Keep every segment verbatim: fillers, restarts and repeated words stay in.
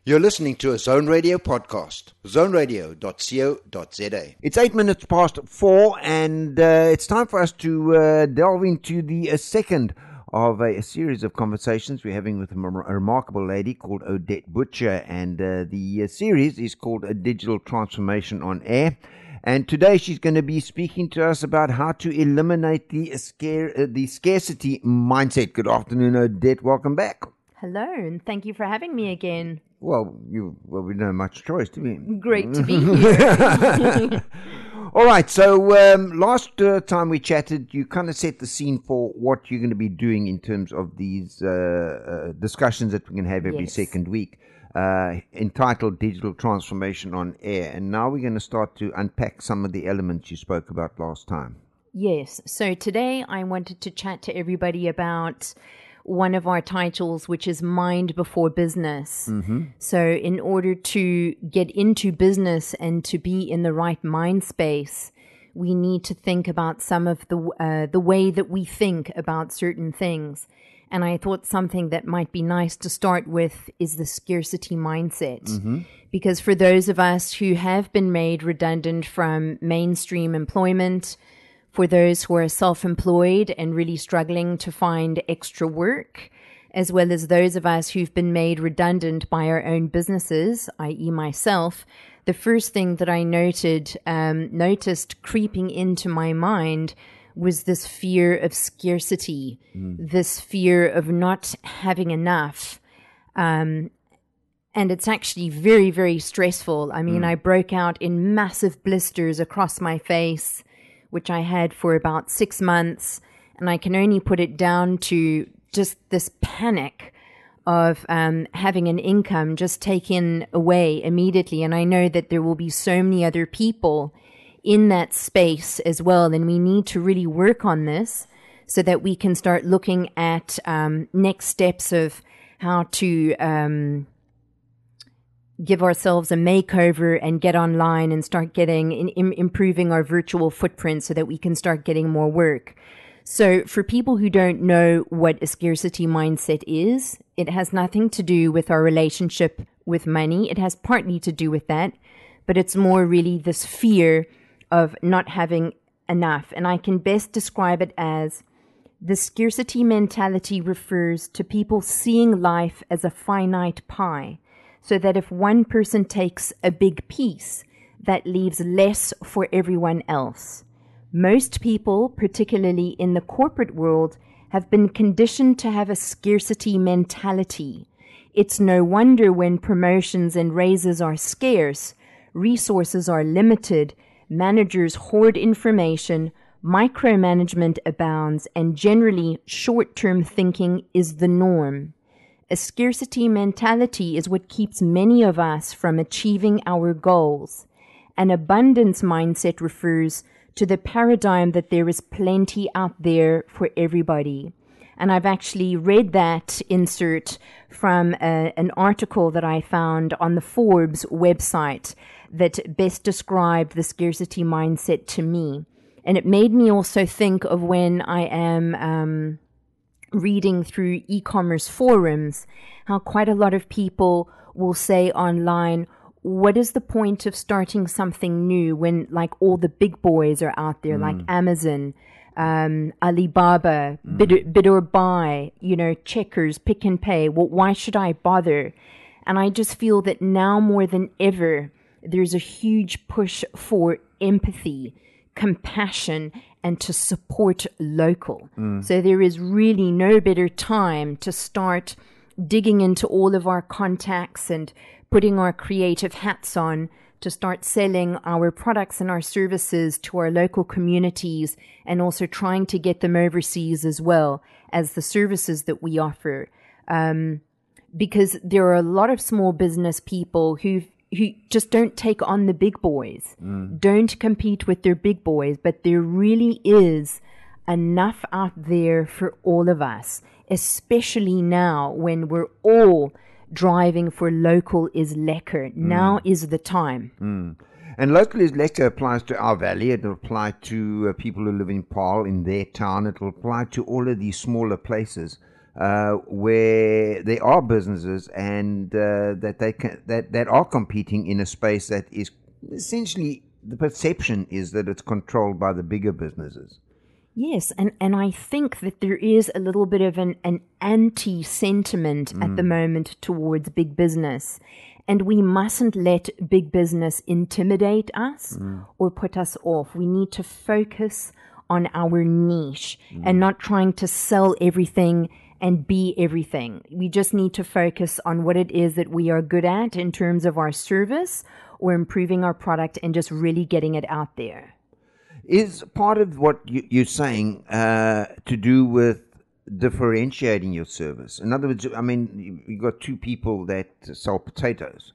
You're listening to a Zone Radio podcast, zone radio dot co dot za. It's eight minutes past four, and uh, it's time for us to uh, delve into the uh, second of a, a series of conversations we're having with a, m- a remarkable lady called Odette Butcher, and uh, the uh, series is called A Digital Transformation on Air. And today she's going to be speaking to us about how to eliminate the scare, uh, the scarcity mindset. Good afternoon, Odette. Welcome back. Hello, and thank you for having me again. Well, you well, we don't have much choice, do we? Great to be here. All right, so um, last uh, time we chatted, you kind of set the scene for what you're going to be doing in terms of these uh, uh, discussions that we can have every Yes. second week, uh, entitled Digital Transformation on Air. And now we're going to start to unpack some of the elements you spoke about last time. Yes, so today I wanted to chat to everybody about one of our titles, which is Mind Before Business. Mm-hmm. So in order to get into business and to be in the right mind space, we need to think about some of the uh, the way that we think about certain things. And I thought something that might be nice to start with is the scarcity mindset. Mm-hmm. Because for those of us who have been made redundant from mainstream employment, for those who are self-employed and really struggling to find extra work, as well as those of us who've been made redundant by our own businesses, that is myself, the first thing that I noted, um, noticed creeping into my mind was this fear of scarcity, mm. this fear of not having enough. Um, and it's actually very, very stressful. I mean, mm. I broke out in massive blisters across my face, which I had for about six months. And I can only put it down to just this panic of um, having an income just taken away immediately. And I know that there will be so many other people in that space as well. And we need to really work on this so that we can start looking at um, next steps of how to um, give ourselves a makeover and get online and start getting, in, in, improving our virtual footprint so that we can start getting more work. So for people who don't know what a scarcity mindset is, it has nothing to do with our relationship with money. It has partly to do with that, but it's more really this fear of not having enough. And I can best describe it as the scarcity mentality refers to people seeing life as a finite pie, so that if one person takes a big piece, that leaves less for everyone else. Most people, particularly in the corporate world, have been conditioned to have a scarcity mentality. It's no wonder when promotions and raises are scarce, resources are limited, managers hoard information, micromanagement abounds, and generally short-term thinking is the norm. A scarcity mentality is what keeps many of us from achieving our goals. An abundance mindset refers to the paradigm that there is plenty out there for everybody. And I've actually read that insert from a, an article that I found on the Forbes website that best described the scarcity mindset to me. And it made me also think of when I am um, reading through e-commerce forums, how quite a lot of people will say online, what is the point of starting something new when like all the big boys are out there, mm. like Amazon, um, Alibaba, mm. Bid, Bid or Buy, you know, Checkers, Pick and Pay. Well, why should I bother? And I just feel that now more than ever, there's a huge push for empathy, compassion, and to support local. Mm. So there is really no better time to start digging into all of our contacts and putting our creative hats on to start selling our products and our services to our local communities, and also trying to get them overseas as well as the services that we offer. Um, because there are a lot of small business people who who just don't take on the big boys, mm. don't compete with their big boys, but there really is enough out there for all of us, especially now when we're all driving for local is lekker. Mm. Now is the time. Mm. And local is lekker applies to our valley. It will apply to uh, people who live in Paarl, in their town. It will apply to all of these smaller places. uh, where there are businesses and uh, that they can, that that are competing in a space that is essentially, the perception is that it's controlled by the bigger businesses. Yes, and, and I think that there is a little bit of an, an anti-sentiment mm. at the moment towards big business. And we mustn't let big business intimidate us mm. or put us off. We need to focus on our niche mm. and not trying to sell everything and be everything. We just need to focus on what it is that we are good at in terms of our service or improving our product and just really getting it out there. Is part of what you, you're saying uh, to do with differentiating your service? In other words, I mean, you've got two people that sell potatoes,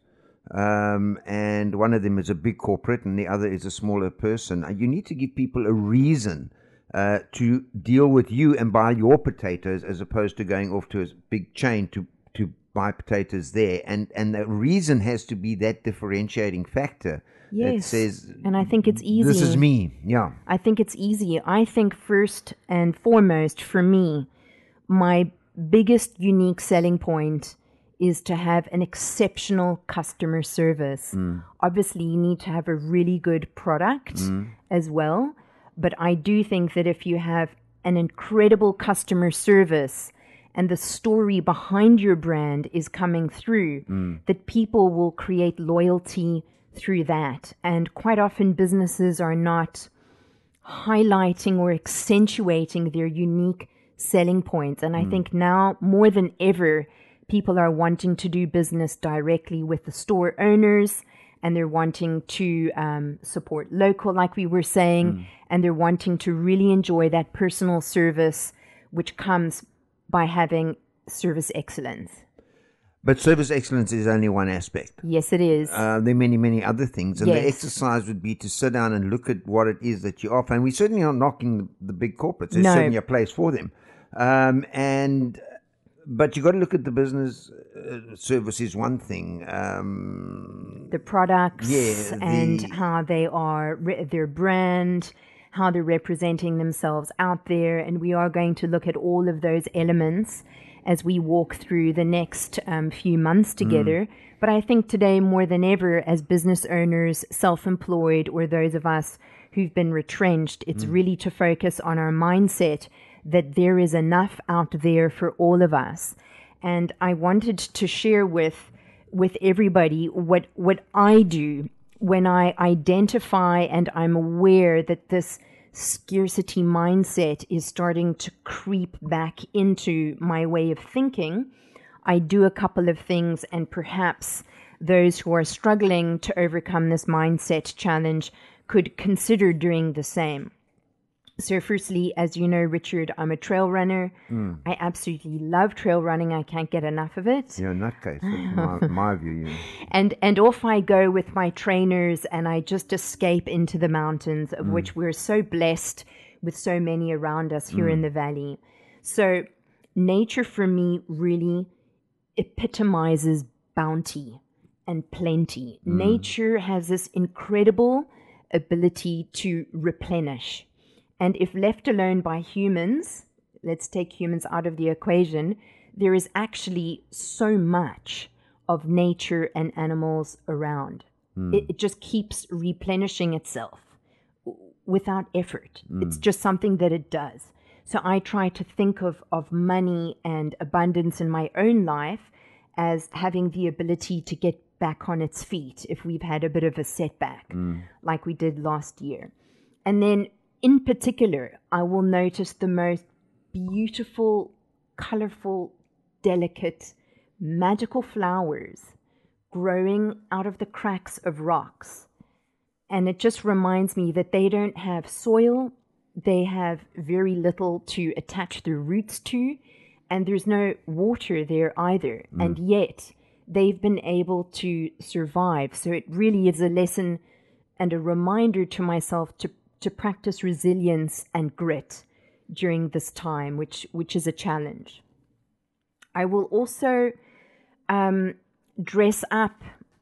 um, and one of them is a big corporate and the other is a smaller person. You need to give people a reason uh, to deal with you and buy your potatoes as opposed to going off to a big chain to, to buy potatoes there. And, and the reason has to be that differentiating factor. Yes, it says, and I think it's easy. This is me, yeah. I think it's easy. I think first and foremost for me, my biggest unique selling point is to have an exceptional customer service. Mm. Obviously, you need to have a really good product mm. as well. But I do think that if you have an incredible customer service and the story behind your brand is coming through, mm. that people will create loyalty through that. And quite often businesses are not highlighting or accentuating their unique selling points. And I mm. think now more than ever, people are wanting to do business directly with the store owners, and they're wanting to um, support local, like we were saying, mm. and they're wanting to really enjoy that personal service, which comes by having service excellence. But service excellence is only one aspect. Yes, it is. Uh, there are many, many other things. And yes. the exercise would be to sit down and look at what it is that you offer. And we certainly aren't knocking the big corporates. There's no. certainly a place for them. Um, and But you've got to look at the business uh, service is one thing. Um, the products yeah, and the, how they are, re- their brand, how they're representing themselves out there. And we are going to look at all of those elements as we walk through the next um, few months together. Mm. But I think today more than ever, as business owners, self-employed, or those of us who've been retrenched, it's mm. really to focus on our mindset that there is enough out there for all of us. And I wanted to share with with everybody what what I do when I identify and I'm aware that this scarcity mindset is starting to creep back into my way of thinking. I do a couple of things, and perhaps those who are struggling to overcome this mindset challenge could consider doing the same. So firstly, as you know, Richard, I'm a trail runner. Mm. I absolutely love trail running. I can't get enough of it. You're a nutcase, that's my, my view. Yeah. And, and off I go with my trainers, and I just escape into the mountains, of mm. which we're so blessed with so many around us here mm. in the valley. So nature for me really epitomizes bounty and plenty. Mm. Nature has this incredible ability to replenish. And if left alone by humans, let's take humans out of the equation, there is actually so much of nature and animals around. Mm. It, it just keeps replenishing itself without effort. Mm. It's just something that it does. So I try to think of, of money and abundance in my own life as having the ability to get back on its feet if we've had a bit of a setback, mm. like we did last year. And then in particular, I will notice the most beautiful, colorful, delicate, magical flowers growing out of the cracks of rocks. And it just reminds me that they don't have soil, they have very little to attach their roots to, and there's no water there either. Mm. And yet, they've been able to survive. So it really is a lesson and a reminder to myself to to practice resilience and grit during this time, which which is a challenge. I will also um, dress up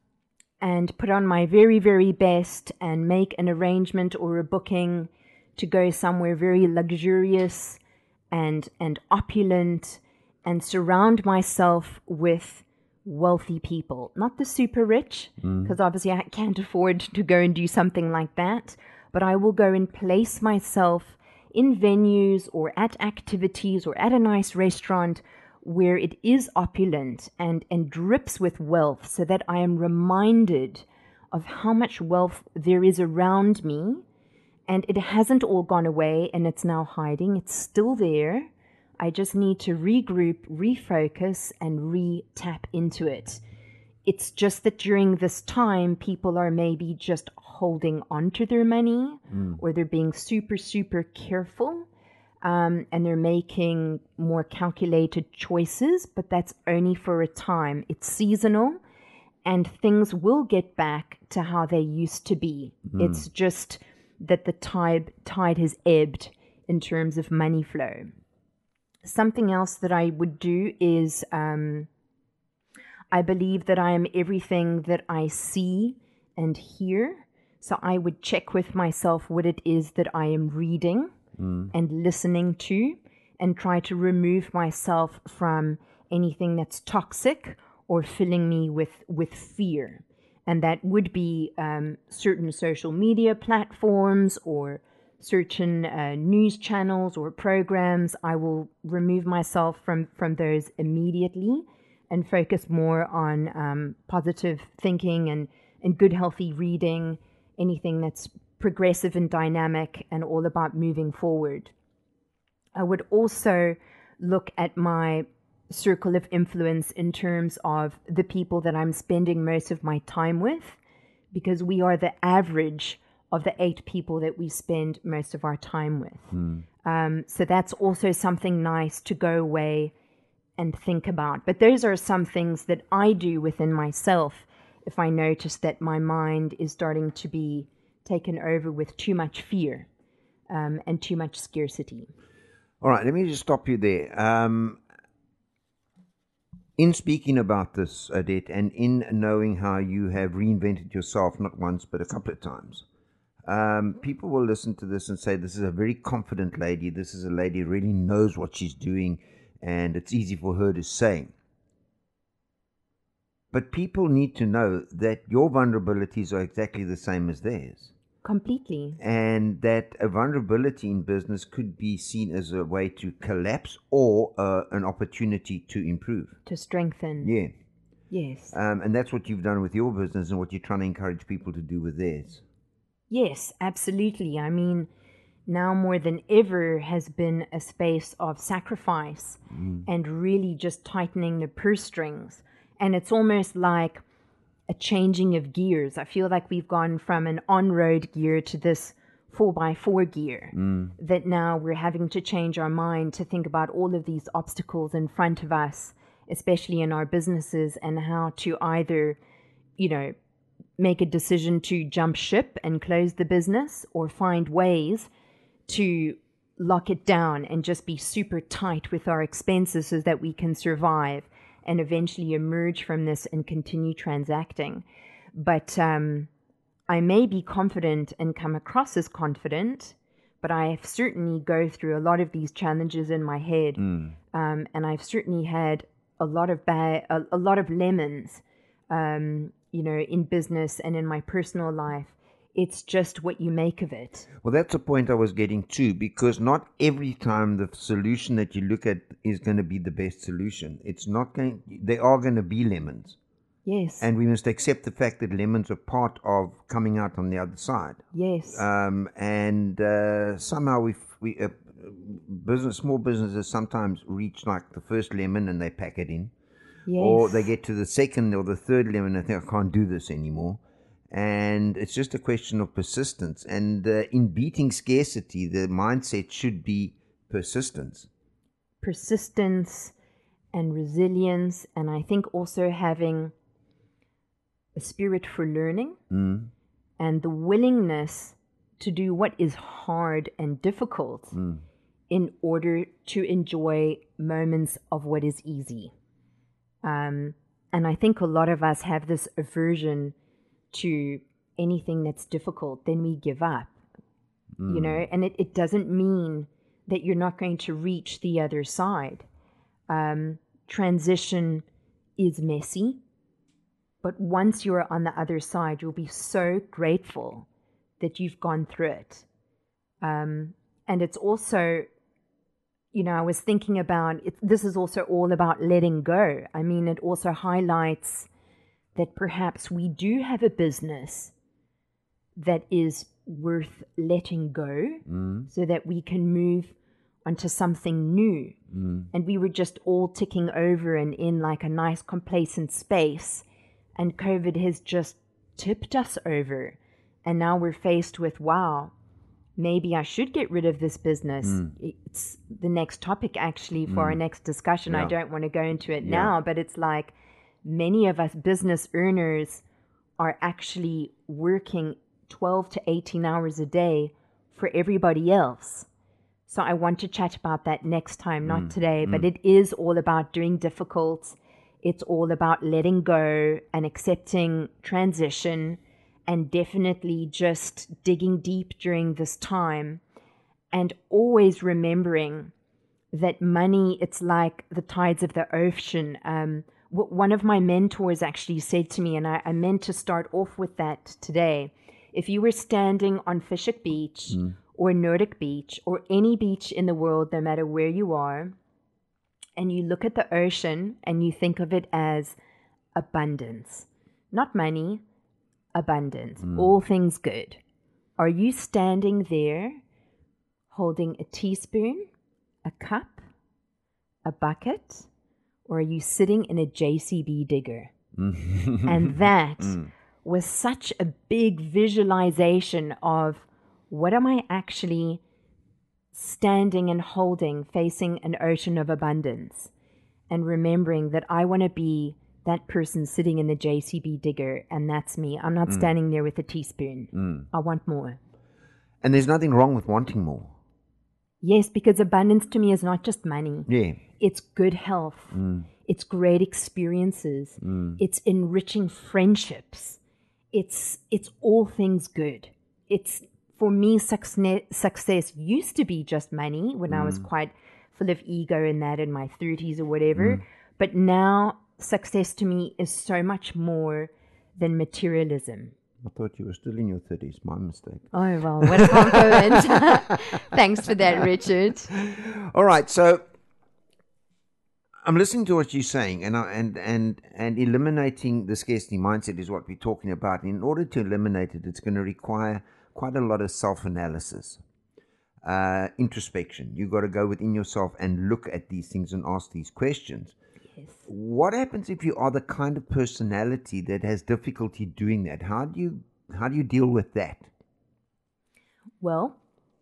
and put on my very, very best and make an arrangement or a booking to go somewhere very luxurious and and opulent and surround myself with wealthy people, not the super rich, because mm. obviously I can't afford to go and do something like that, but I will go and place myself in venues or at activities or at a nice restaurant where it is opulent and, and drips with wealth, so that I am reminded of how much wealth there is around me, and it hasn't all gone away and it's now hiding. It's still there. I just need to regroup, refocus, and re-tap into it. It's just that during this time, people are maybe just holding on to their money, mm. or they're being super, super careful, um, and they're making more calculated choices, but that's only for a time. It's seasonal, and things will get back to how they used to be. Mm. It's just that the tide, tide has ebbed in terms of money flow. Something else that I would do is um, I believe that I am everything that I see and hear. So I would check with myself what it is that I am reading mm. and listening to, and try to remove myself from anything that's toxic or filling me with, with fear. And that would be um, certain social media platforms or certain uh, news channels or programs. I will remove myself from, from those immediately and focus more on um, positive thinking and, and good, healthy reading, anything that's progressive and dynamic and all about moving forward. I would also look at my circle of influence in terms of the people that I'm spending most of my time with, because we are the average of the eight people that we spend most of our time with. Mm. Um, so that's also something nice to go away and think about. But those are some things that I do within myself if I notice that my mind is starting to be taken over with too much fear um, and too much scarcity. All right, let me just stop you there. Um, in speaking about this, Odette, and in knowing how you have reinvented yourself not once but a couple of times, Um, people will listen to this and say, this is a very confident lady. This is a lady who really knows what she's doing, and it's easy for her to say. But people need to know that your vulnerabilities are exactly the same as theirs. Completely. And that a vulnerability in business could be seen as a way to collapse or uh, an opportunity to improve. To strengthen. Yeah. Yes. Um, and that's what you've done with your business and what you're trying to encourage people to do with theirs. Yes, absolutely. I mean, now more than ever has been a space of sacrifice mm. and really just tightening the purse strings. And it's almost like a changing of gears. I feel like we've gone from an on-road gear to this four by four gear, mm. that now we're having to change our mind to think about all of these obstacles in front of us, especially in our businesses, and how to either, you know, make a decision to jump ship and close the business, or find ways to lock it down and just be super tight with our expenses so that we can survive and eventually emerge from this and continue transacting. But um, I may be confident and come across as confident, but I have certainly go through a lot of these challenges in my head. Mm. Um, and I've certainly had a lot of bad, a, a lot of lemons, um, you know, in business and in my personal life. It's just what you make of it. Well, that's the point I was getting to, because not every time the solution that you look at is going to be the best solution. It's not going, there are going to be lemons. Yes. And we must accept the fact that lemons are part of coming out on the other side. Yes. Um, and uh, somehow we we uh, business small businesses sometimes reach like the first lemon and they pack it in. Yes. Or they get to the second or the third lemon and think, I can't do this anymore. And it's just a question of persistence. And uh, in beating scarcity, the mindset should be persistence. Persistence and resilience. And I think also having a spirit for learning mm. and the willingness to do what is hard and difficult mm. in order to enjoy moments of what is easy. Um, and I think a lot of us have this aversion to anything that's difficult. Then we give up, mm. you know, and it, it doesn't mean that you're not going to reach the other side. Um, transition is messy, but once you're on the other side, you'll be so grateful that you've gone through it. Um, and it's also, you know, I was thinking about, it, this is also all about letting go. I mean, it also highlights that perhaps we do have a business that is worth letting go Mm. so that we can move onto something new. Mm. And we were just all ticking over and in like a nice complacent space. And COVID has just tipped us over. And now we're faced with, wow, maybe I should get rid of this business. Mm. It's the next topic actually for our next discussion. Yeah. I don't want to go into it Yeah. now, but it's like many of us business earners are actually working twelve to eighteen hours a day for everybody else. So I want to chat about that next time, not today, but it is all about doing difficult. It's all about letting go and accepting transition, and definitely just digging deep during this time, and always remembering that money, it's like the tides of the ocean. Um, w- one of my mentors actually said to me, and I, I meant to start off with that today, if you were standing on Fishhook Beach or Nordic Beach or any beach in the world, no matter where you are, and you look at the ocean and you think of it as abundance, not money, abundance, all things good. Are you standing there holding a teaspoon, a cup, a bucket, or are you sitting in a J C B digger? And that was such a big visualization of what am I actually standing and holding, facing an ocean of abundance, and remembering that I want to be that person sitting in the J C B digger, and that's me. I'm not standing there with a teaspoon. I want more. And there's nothing wrong with wanting more. Yes, because abundance to me is not just money. Yeah. It's good health. It's great experiences. It's enriching friendships. It's it's all things good. It's, for me, success, success used to be just money when I was quite full of ego in that in my thirties or whatever. But now success to me is so much more than materialism. I thought you were still in your thirties. My mistake. Oh, well, what a compliment. Thanks for that, Richard. All right, so I'm listening to what you're saying, and I, and and and eliminating the scarcity mindset is what we're talking about. In order to eliminate it, it's going to require quite a lot of self-analysis, uh, introspection. You've got to go within yourself and look at these things and ask these questions. Yes. What happens if you are the kind of personality that has difficulty doing that? How do you how do you deal with that? Well,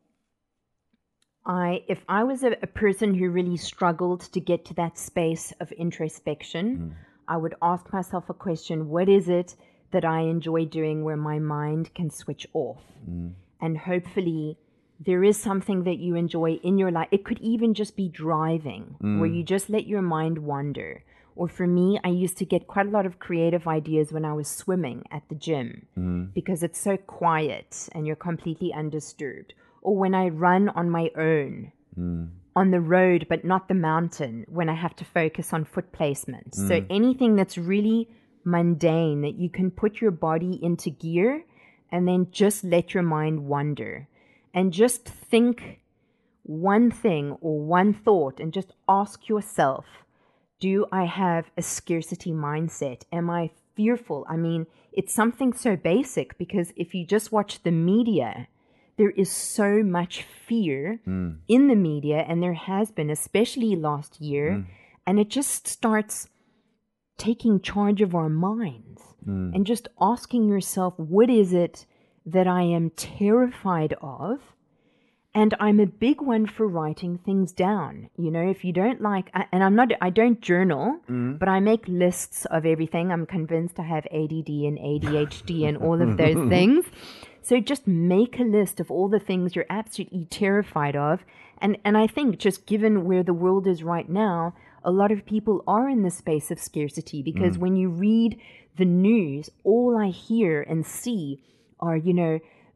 I if I was a, a person who really struggled to get to that space of introspection, I would ask myself a question: what is it that I enjoy doing where my mind can switch off? And hopefully there is something that you enjoy in your life. It could even just be driving, where you just let your mind wander. Or for me, I used to get quite a lot of creative ideas when I was swimming at the gym, because it's so quiet and you're completely undisturbed. Or when I run on my own, on the road, but not the mountain, when I have to focus on foot placement. So anything that's really mundane, that you can put your body into gear and then just let your mind wander. And just think one thing or one thought and just ask yourself, do I have a scarcity mindset? Am I fearful? I mean, it's something so basic, because if you just watch the media, there is so much fear mm. in the media, and there has been, especially last year, mm. and it just starts taking charge of our minds mm. and just asking yourself, what is it that I am terrified of? And I'm a big one for writing things down. You know, if you don't like, and I'm not, I don't journal, mm. but I make lists of everything. I'm convinced I have A D D and A D H D and all of those things. So just make a list of all the things you're absolutely terrified of. And, and I think just given where the world is right now, a lot of people are in the space of scarcity, because mm. when you read the news, all I hear and see are, you know,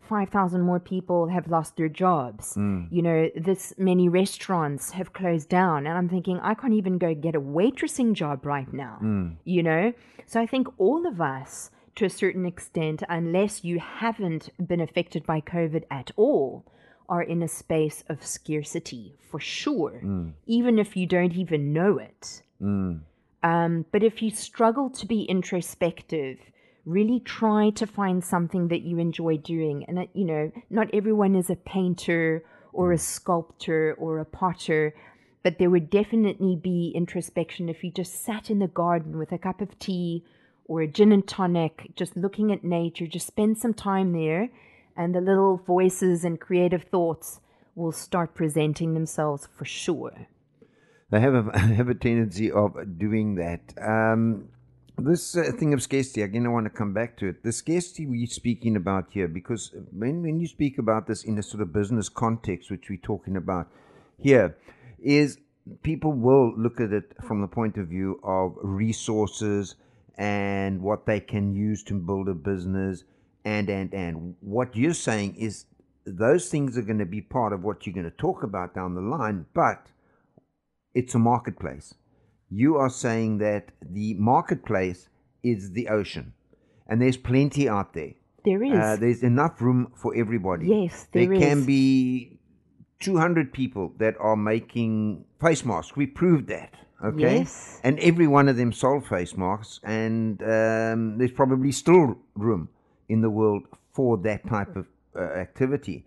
five thousand more people have lost their jobs. Mm. You know, this many restaurants have closed down. And I'm thinking, I can't even go get a waitressing job right now, Mm. you know? So I think all of us, to a certain extent, unless you haven't been affected by COVID at all, are in a space of scarcity, for sure, Mm. even if you don't even know it. Mm. Um, but if you struggle to be introspective, really try to find something that you enjoy doing. And, uh, you know, not everyone is a painter or a sculptor or a potter, but there would definitely be introspection if you just sat in the garden with a cup of tea or a gin and tonic, just looking at nature, just spend some time there, and the little voices and creative thoughts will start presenting themselves for sure. They have a, have a tendency of doing that. Um, this uh, thing of scarcity, again, I want to come back to it. The scarcity we're speaking about here, because when, when you speak about this in a sort of business context, which we're talking about here, is people will look at it from the point of view of resources and what they can use to build a business, and, and, and. What you're saying is those things are going to be part of what you're going to talk about down the line, but it's a marketplace. You are saying that the marketplace is the ocean, and there's plenty out there. There is. Uh, there's enough room for everybody. Yes, there There is. can be two hundred people that are making face masks. We proved that. Okay. Yes. And every one of them sold face masks, and um, there's probably still room in the world for that type of uh, activity.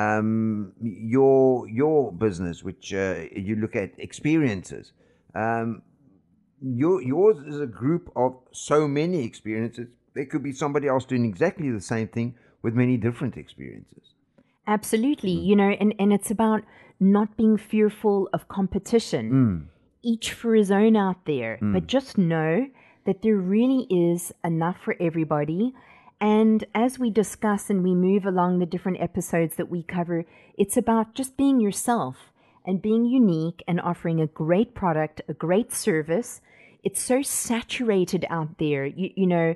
Um, your your business, which uh, you look at experiences, um, your yours is a group of so many experiences. There could be somebody else doing exactly the same thing with many different experiences. Absolutely. You know, and, and it's about not being fearful of competition. Mm. Each for his own out there. But just know that there really is enough for everybody. And as we discuss and we move along the different episodes that we cover, it's about just being yourself and being unique and offering a great product, a great service. It's so saturated out there. You, you know,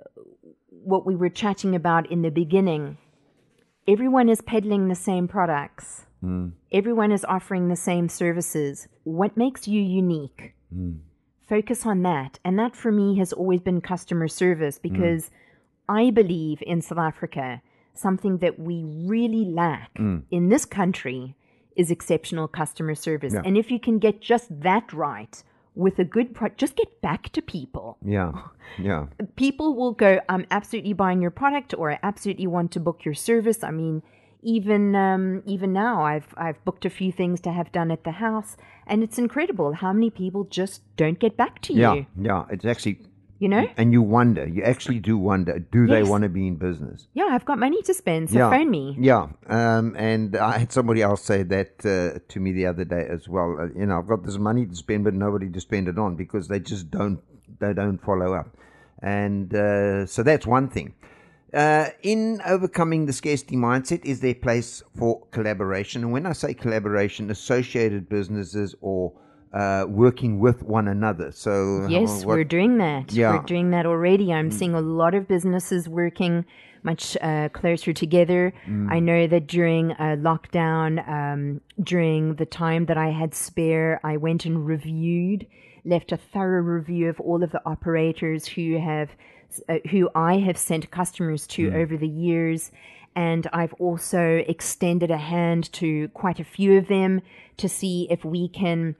what we were chatting about in the beginning, everyone is peddling the same products. Mm. Everyone is offering the same services. What makes you unique? Mm. Focus on that. And that for me has always been customer service, because mm. I believe in South Africa, something that we really lack Mm. in this country is exceptional customer service. Yeah. And if you can get just that right with a good product, just get back to people. Yeah, yeah. People will go, I'm absolutely buying your product, or I absolutely want to book your service. I mean, even um, even now, I've I've booked a few things to have done at the house, and it's incredible how many people just don't get back to Yeah, you. yeah. It's actually, You know? and you wonder, you actually do wonder, do they Yes. want to be in business? Yeah, I've got money to spend, so Yeah. phone me. Yeah, um, and I had somebody else say that uh, to me the other day as well. Uh, you know, I've got this money to spend, but nobody to spend it on, because they just don't they don't follow up, and uh, so that's one thing. Uh, in overcoming the scarcity mindset, is there place for collaboration? And when I say collaboration, associated businesses or uh, working with one another. So Yes, what- we're doing that. Yeah. We're doing that already. I'm seeing a lot of businesses working much uh, closer together. I know that during uh, lockdown, um, during the time that I had spare, I went and reviewed, left a thorough review of all of the operators who have, uh, who I have sent customers to over the years. And I've also extended a hand to quite a few of them to see if we can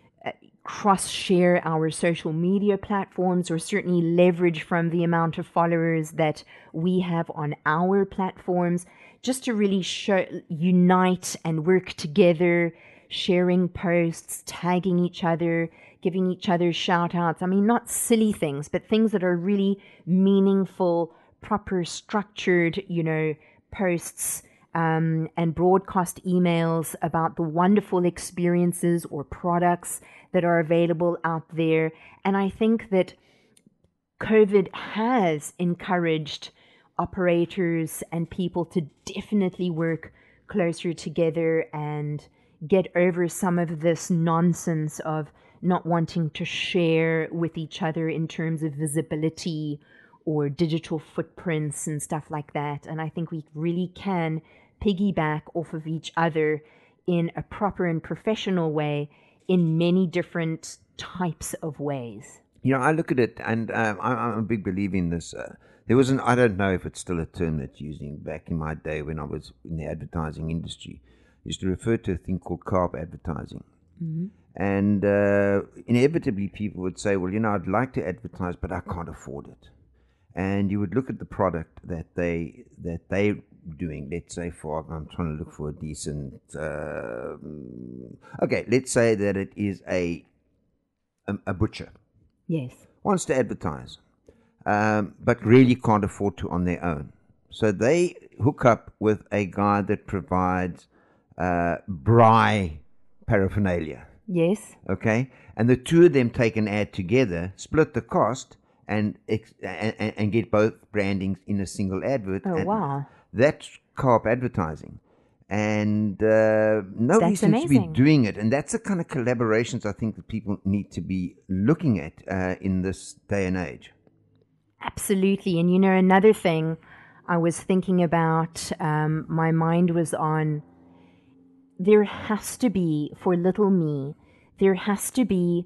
cross-share our social media platforms, or certainly leverage from the amount of followers that we have on our platforms, just to really show, unite and work together, sharing posts, tagging each other, giving each other shout-outs. I mean, not silly things, but things that are really meaningful, proper, structured, you know, posts, um, and broadcast emails about the wonderful experiences or products that are available out there. And I think that COVID has encouraged operators and people to definitely work closer together and get over some of this nonsense of not wanting to share with each other in terms of visibility or digital footprints and stuff like that. And I think we really can piggyback off of each other in a proper and professional way in many different types of ways. You know, I look at it, and um, I, I'm a big believer in this. Uh, there was an, I don't know if it's still a term that's using back in my day when I was in the advertising industry, used to refer to a thing called carb advertising. Mm-hmm. And uh, inevitably people would say, well, you know, I'd like to advertise, but I can't afford it. And you would look at the product that they that they're doing. Let's say for I'm trying to look for a decent. Uh, okay, let's say that it is a a, a butcher. Yes. Wants to advertise, um, but really can't afford to on their own. So they hook up with a guy that provides uh, braai paraphernalia. Yes. Okay, and the two of them take an ad together, split the cost. And, ex- and and get both brandings in a single advert. Oh, and wow. That's carb advertising. And uh, nobody That's seems to be amazing. doing it. And that's the kind of collaborations I think that people need to be looking at uh, in this day and age. Absolutely. And you know, another thing I was thinking about, um, my mind was on, there has to be, for little me, there has to be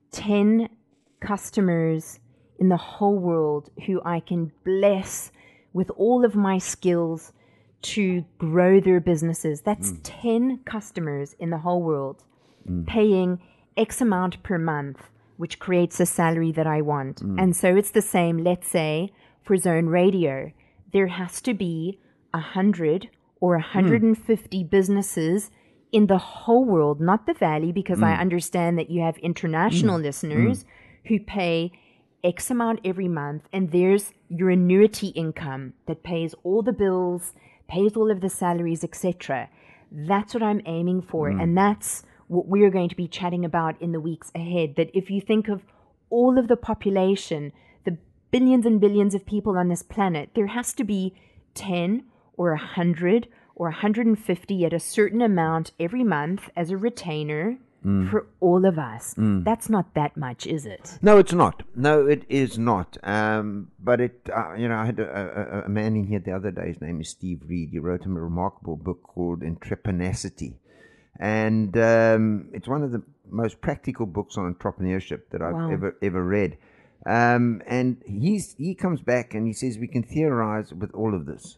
ten customers in the whole world who I can bless with all of my skills to grow their businesses. That's mm. ten customers in the whole world mm. paying X amount per month, which creates a salary that I want. Mm. And so it's the same, let's say, for Zone Radio. There has to be one hundred or one hundred fifty mm. businesses in the whole world, not the Valley, because mm. I understand that you have international mm. listeners mm. who pay X amount every month, and there's your annuity income that pays all the bills, pays all of the salaries, et cetera. That's what I'm aiming for, mm. and that's what we're going to be chatting about in the weeks ahead. That if you think of all of the population, the billions and billions of people on this planet, there has to be ten or one hundred or one hundred fifty at a certain amount every month as a retainer. Mm. For all of us. Mm. That's not that much, is it? No, it's not. No, it is not. Um, but it, uh, you know, I had a, a, a man in here the other day. His name is Steve Reed. He wrote a remarkable book called Entrepreneurcity. And um, it's one of the most practical books on entrepreneurship that I've wow. ever ever read. Um, and he's he comes back and he says we can theorize with all of this,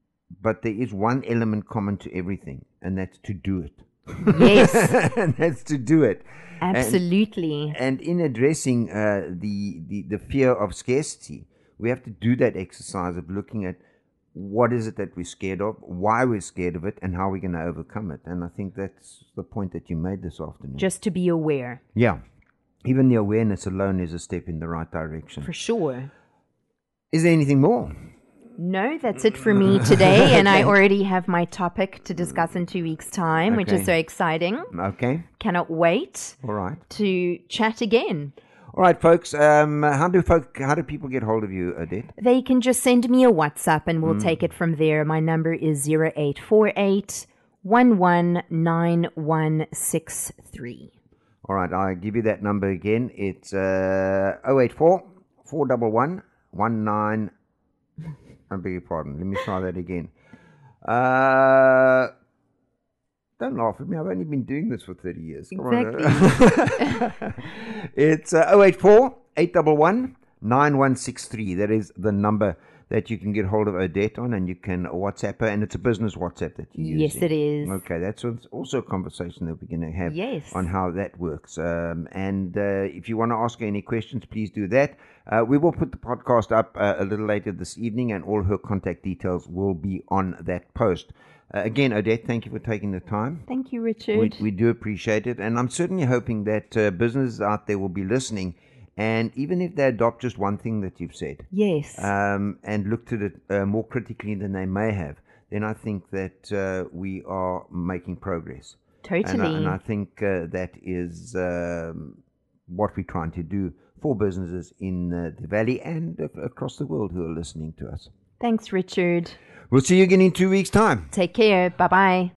but there is one element common to everything, and that's to do it. Yes. And that's to do it. Absolutely. And, and in addressing uh, the, the, the fear of scarcity, we have to do that exercise of looking at what is it that we're scared of, why we're scared of it, and how we're going to overcome it. And I think that's the point that you made this afternoon. Just to be aware. Yeah. Even the awareness alone is a step in the right direction. For sure. Is there anything more? No, that's it for me today, okay. And I already have my topic to discuss in two weeks' time, okay. which is so exciting. Okay. Cannot wait. All right. To chat again. All right, folks. Um, how do folk, how do people get hold of you, Odette? They can just send me a WhatsApp, and we'll mm. take it from there. My number is zero eight four eight, one one nine one six three. All right, I'll give you that number again. It's uh, zero eight four, four one one, one nine. I beg your pardon. Let me try that again. Uh, don't laugh at me. I've only been doing this for thirty years. Exactly. It's uh, zero eight four, eight one one, nine one six three. That is the number that you can get hold of Odette on, and you can WhatsApp her, and it's a business WhatsApp that you use. Yes, it is. Okay, that's also a conversation that we're going to have yes. on how that works. Um, and uh, if you want to ask her any questions, please do that. Uh, we will put the podcast up uh, a little later this evening, and all her contact details will be on that post. Uh, again, Odette, thank you for taking the time. Thank you, Richard. We, we do appreciate it, and I'm certainly hoping that uh, businesses out there will be listening. And even if they adopt just one thing that you've said, yes, um, and looked at it uh, more critically than they may have, then I think that uh, we are making progress. Totally. And I, and I think uh, that is um, what we're trying to do for businesses in uh, the Valley and uh, across the world who are listening to us. Thanks, Richard. We'll see you again in two weeks' time. Take care. Bye-bye.